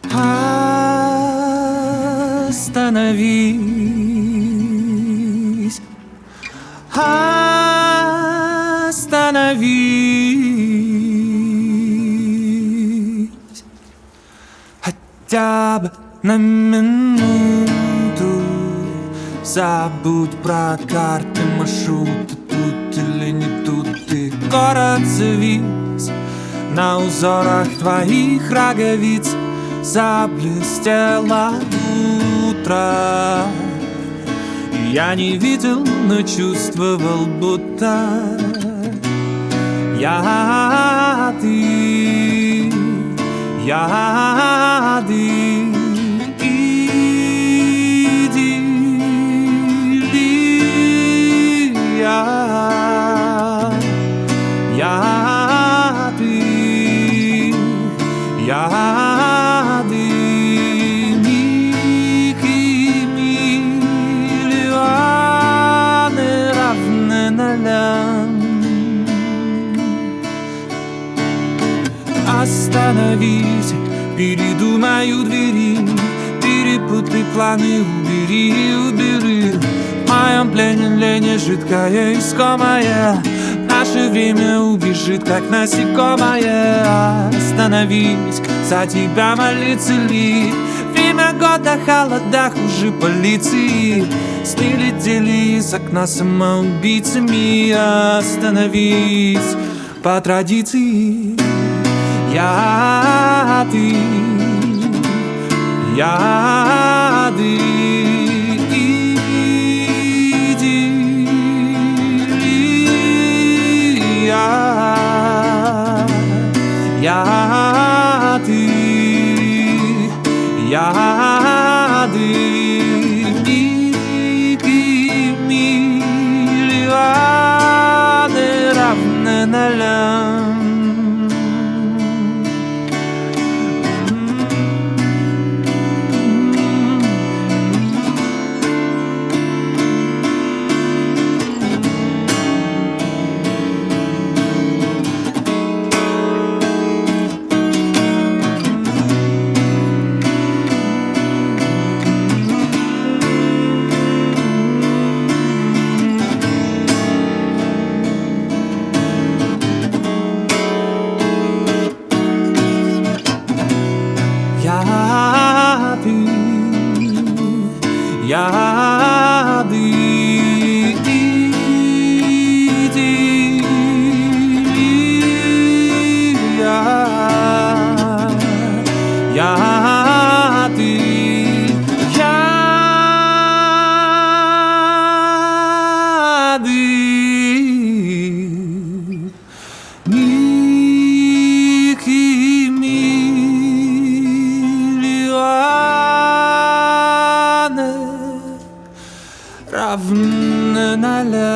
Остановись, остановись, хотя бы на минуту. Забудь про карты, маршруты, тут или не тут. Ты город завис на узорах твоих роговиц. Заблестело утро, и я не видел, но чувствовал, будто я ты, я ты. Я ты, я ты, миг и миллионы равны нулям. Остановись, передумай у двери, перепутай планы, убери, убери. В моем плене лень жидкая, искомая. Наше время убежит, как насекомое. Остановись, за тебя молится ли? Время года, холода, хуже полиции. Сны летели из окна самоубийцами. Остановись, по традиции. Я ты, я ты. Я ты, я ты, миг и миллионы равны нулям. Я ты, я ты, я ты, миг и миллионы равны нулям.